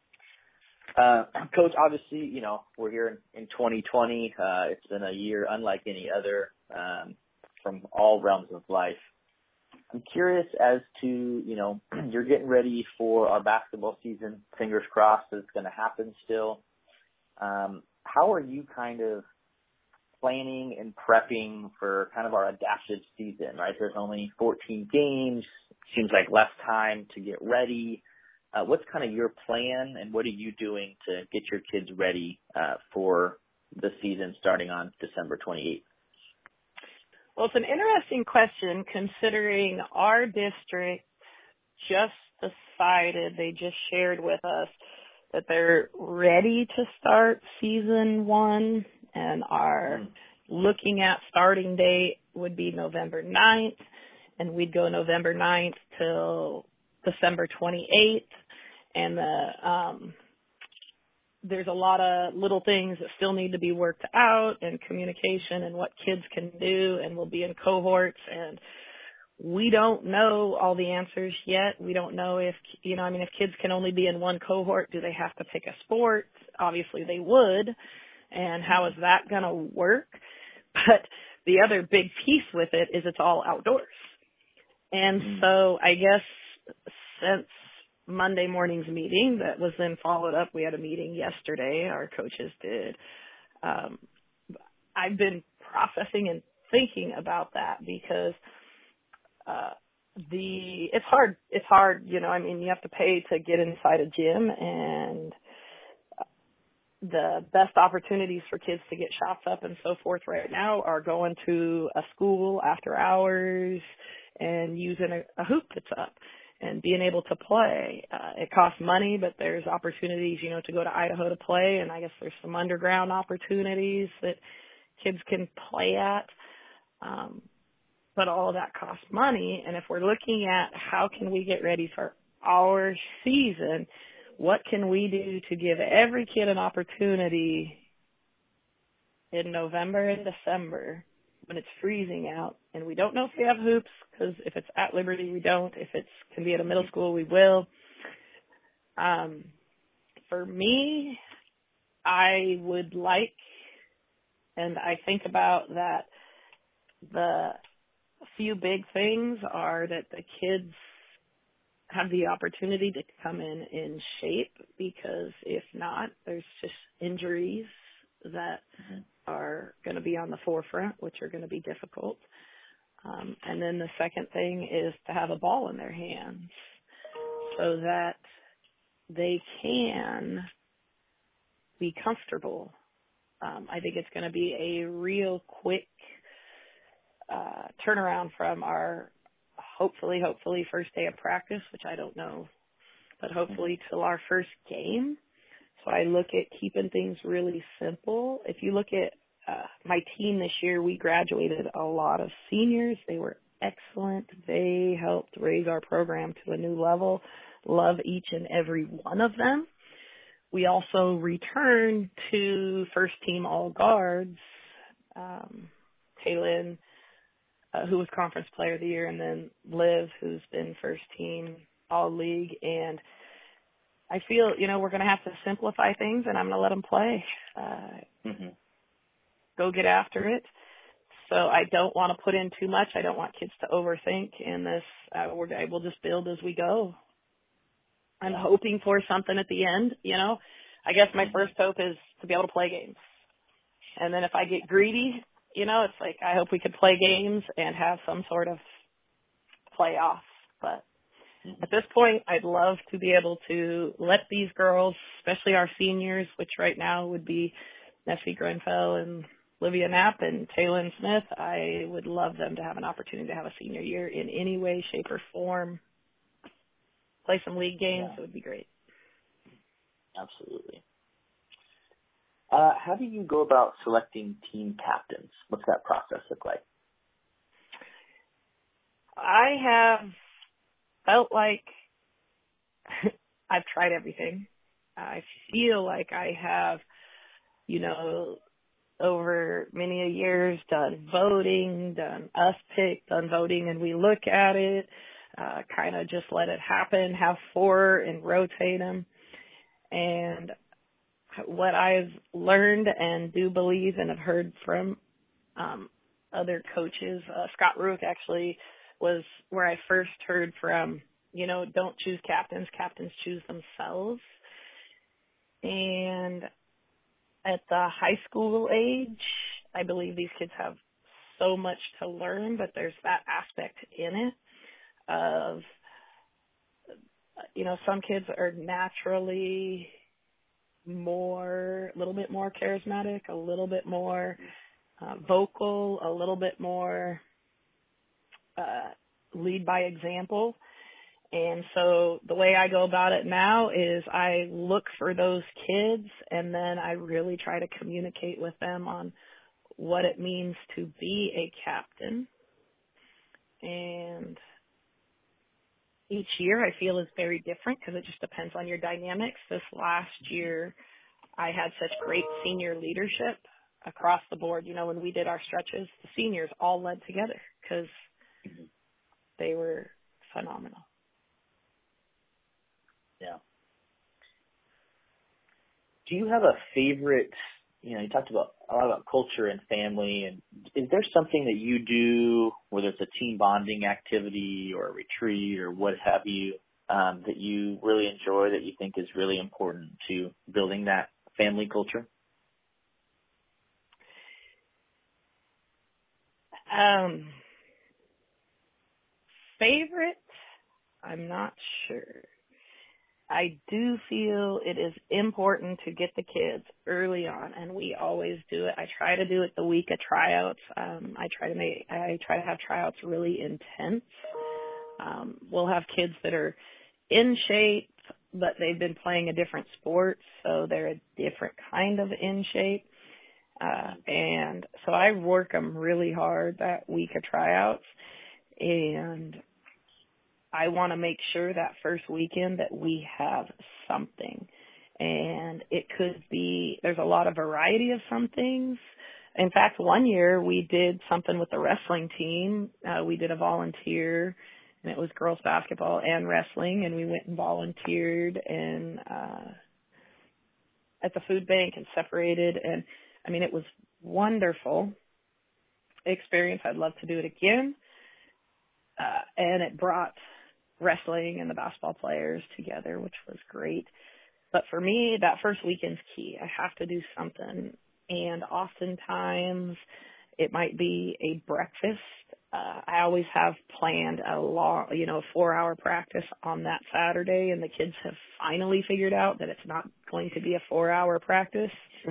Uh, Coach, obviously, you know, we're here in, in twenty twenty. Uh, it's been a year unlike any other, um, from all realms of life. I'm curious as to, you know, you're getting ready for our basketball season. Fingers crossed that it's going to happen still. Um, how are you kind of planning and prepping for kind of our adaptive season, right? There's only fourteen games. Seems like less time to get ready. Uh, what's kind of your plan, and what are you doing to get your kids ready uh, for the season starting on December twenty-eighth?
Well, it's an interesting question considering our district just decided, they just shared with us that they're ready to start season one and are mm. looking at starting date would be November ninth, and we'd go November ninth till December twenty-eighth. And the, um, there's a lot of little things that still need to be worked out, and communication and what kids can do, and we'll be in cohorts, and we don't know all the answers yet. We don't know if, you know, I mean, if kids can only be in one cohort, do they have to pick a sport? Obviously they would. And how is that going to work? But the other big piece with it is it's all outdoors. And mm-hmm. so I guess since Monday morning's meeting that was then followed up, we had a meeting yesterday, our coaches did. Um, I've been processing and thinking about that because uh, the it's hard. It's hard, you know, I mean, you have to pay to get inside a gym, and the best opportunities for kids to get shots up and so forth right now are going to a school after hours and using a, a hoop that's up and being able to play. Uh, it costs money, but there's opportunities, you know, to go to Idaho to play, and I guess there's some underground opportunities that kids can play at. Um, but all of that costs money, and if we're looking at how can we get ready for our season, what can we do to give every kid an opportunity in November and December when it's freezing out, and we don't know if we have hoops, because if it's at Liberty, we don't. If it can be at a middle school, we will. Um, for me, I would like, and I think about that, the few big things are that the kids have the opportunity to come in in shape, because if not, there's just injuries that mm-hmm. are going to be on the forefront, which are going to be difficult. Um, and then the second thing is to have a ball in their hands so that they can be comfortable. Um, I think it's going to be a real quick uh, turnaround from our hopefully, hopefully first day of practice, which I don't know, but hopefully till our first game. So I look at keeping things really simple. If you look at uh, my team this year, we graduated a lot of seniors. They were excellent. They helped raise our program to a new level. Love each and every one of them. We also returned to first team all guards, um, Taylin, uh, who was conference player of the year, and then Liv, who's been first team all league. And I feel, you know, we're going to have to simplify things, and I'm going to let them play. Uh, mm-hmm. Go get after it. So I don't want to put in too much. I don't want kids to overthink in this. Uh, we're, we'll just build as we go. I'm hoping for something at the end, you know. I guess my first hope is to be able to play games. And then if I get greedy, you know, it's like I hope we could play games and have some sort of playoffs. But at this point, I'd love to be able to let these girls, especially our seniors, which right now would be Nessie Grenfell and Olivia Knapp and Taylor Smith, I would love them to have an opportunity to have a senior year in any way, shape, or form. Play some league games, yeah. It would be great.
Absolutely. Uh, how do you go about selecting team captains? What's that process look like?
I have felt like I've tried everything. I feel like I have, you know, over many a years done voting, done us pick, done voting, and we look at it, uh, kind of just let it happen, have four and rotate them. And what I've learned and do believe and have heard from um, other coaches, uh, Scott Ruick actually was where I first heard from, you know, don't choose captains, captains choose themselves. And at the high school age, I believe these kids have so much to learn, but there's that aspect in it of, you know, some kids are naturally more, a little bit more charismatic, a little bit more uh, vocal, a little bit more uh, lead by example. And so the way I go about it now is I look for those kids and then I really try to communicate with them on what it means to be a captain. And each year I feel is very different because it just depends on your dynamics. This last year I had such great senior leadership across the board. You know, when we did our stretches, the seniors all led together because they were phenomenal.
Yeah. Do you have a favorite, you know, you talked about a lot about culture and family, and is there something that you do, whether it's a team bonding activity or a retreat or what have you, um, that you really enjoy that you think is really important to building that family culture?
Um, favorite? I'm not sure. I do feel it is important to get the kids early on, and we always do it. I try to do it the week of tryouts. Um, I try to make, I try to have tryouts really intense. Um, we'll have kids that are in shape, but they've been playing a different sport, so they're a different kind of in shape. Uh, and so I work them really hard that week of tryouts, and I want to make sure that first weekend that we have something. And it could be, there's a lot of variety of some things. In fact, one year we did something with the wrestling team. Uh, we did a volunteer, and it was girls basketball and wrestling, and we went and volunteered and uh, at the food bank and separated. And, I mean, it was wonderful experience. I'd love to do it again. Uh, and it brought wrestling and the basketball players together, which was great. But for me, that first weekend's key. I have to do something. And oftentimes it might be a breakfast. Uh, I always have planned a long, you know, four hour practice on that Saturday, and the kids have finally figured out that it's not going to be a four hour practice.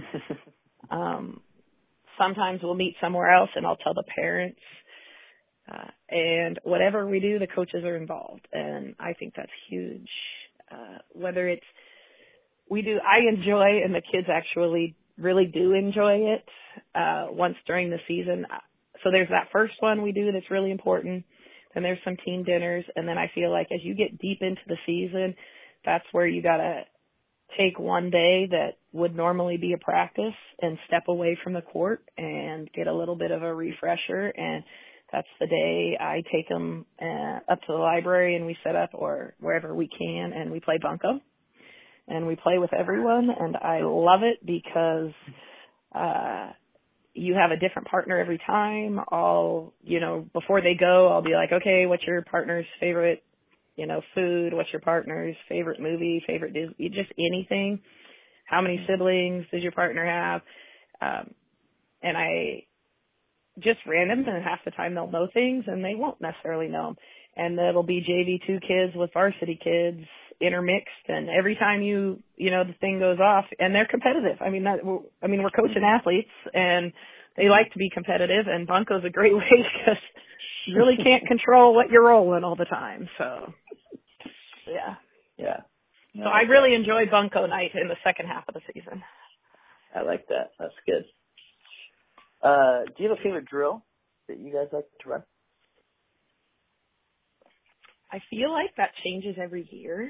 um, sometimes we'll meet somewhere else and I'll tell the parents. Uh, and whatever we do, the coaches are involved, and I think that's huge. Uh, whether it's, we do, I enjoy, and the kids actually really do enjoy it, uh, once during the season. So there's that first one we do that's really important. Then there's some team dinners, and then I feel like as you get deep into the season, that's where you gotta take one day that would normally be a practice and step away from the court and get a little bit of a refresher. And that's the day I take them uh, up to the library and we set up, or wherever we can, and we play bunco. And we play with everyone, and I love it because uh, you have a different partner every time. I'll, you know, before they go, I'll be like, okay, what's your partner's favorite, you know, food? What's your partner's favorite movie, favorite Disney, just anything. How many siblings does your partner have? Um, and I just random, and half the time they'll know things and they won't necessarily know them. And it'll be J V two kids with varsity kids intermixed, and every time you, you know, the thing goes off, and they're competitive. I mean, that, I mean, we're coaching athletes, and they like to be competitive, and bunco's a great way because you really can't control what you're rolling all the time. So, yeah.
Yeah. No,
so I really enjoy bunco night in the second half of the season.
I like that. That's good. Uh, do you have a favorite drill that you guys like to run?
I feel like that changes every year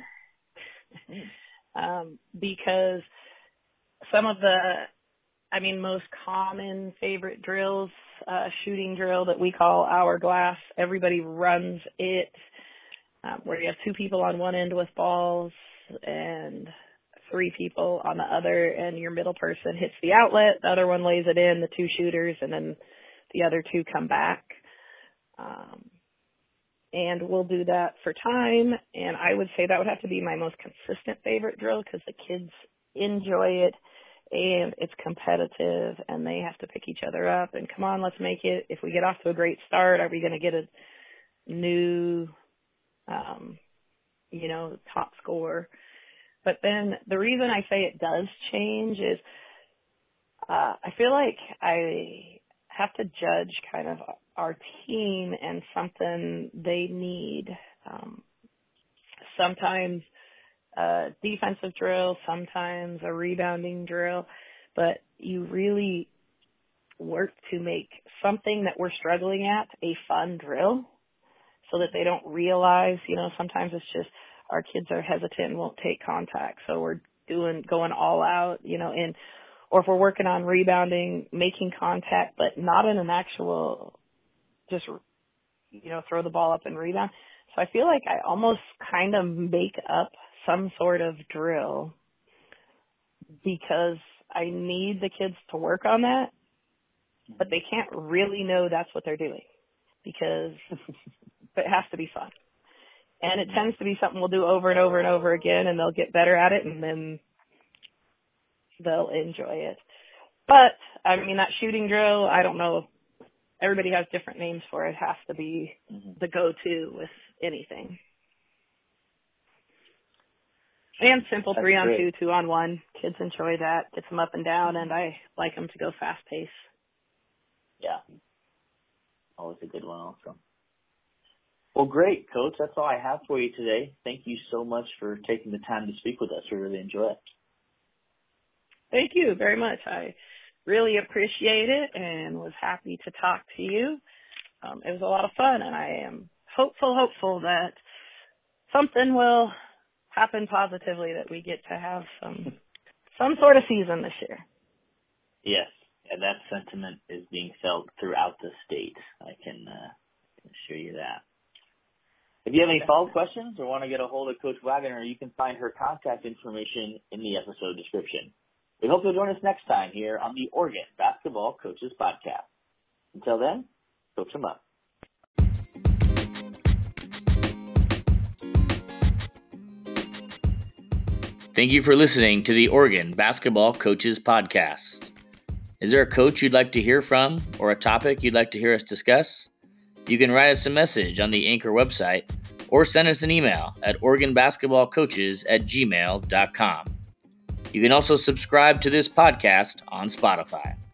um, because some of the, I mean, most common favorite drills, uh, shooting drill that we call Hourglass, everybody runs it, um, where you have two people on one end with balls and three people on the other, and your middle person hits the outlet, the other one lays it in, the two shooters, and then the other two come back. Um, and we'll do that for time, and I would say that would have to be my most consistent favorite drill because the kids enjoy it, and it's competitive, and they have to pick each other up, and come on, let's make it. If we get off to a great start, are we going to get a new, um, you know, top score? But then the reason I say it does change is uh, I feel like I have to judge kind of our team and something they need. Um, sometimes a defensive drill, sometimes a rebounding drill, but you really work to make something that we're struggling at a fun drill so that they don't realize, you know, sometimes it's just our kids are hesitant and won't take contact. So we're doing, going all out, you know, and, or if we're working on rebounding, making contact, but not in an actual, just, you know, throw the ball up and rebound. So I feel like I almost kind of make up some sort of drill because I need the kids to work on that, but they can't really know that's what they're doing because it has to be fun. And it tends to be something we'll do over and over and over again, and they'll get better at it, and then they'll enjoy it. But, I mean, that shooting drill, I don't know. Everybody has different names for it. It has to be mm-hmm. the go-to with anything. And simple
That's
three on
great.
two, two on one. Kids enjoy that. Gets them up and down, and I like them to go fast-paced.
Yeah. Always a good one also. Well, great, Coach. That's all I have for you today. Thank you so much for taking the time to speak with us. We really enjoy it.
Thank you very much. I really appreciate it and was happy to talk to you. Um, it was a lot of fun, and I am hopeful, hopeful that something will happen positively, that we get to have some some sort of season this year.
Yes, and that sentiment is being felt throughout the state. I can, uh, can assure you that. If you have any follow-up questions or want to get a hold of Coach Waggoner, you can find her contact information in the episode description. We hope you'll join us next time here on the Oregon Basketball Coaches Podcast. Until then, coach them up.
Thank you for listening to the Oregon Basketball Coaches Podcast. Is there a coach you'd like to hear from or a topic you'd like to hear us discuss? You can write us a message on the Anchor website or send us an email at oregon basketball coaches at gmail dot com. You can also subscribe to this podcast on Spotify.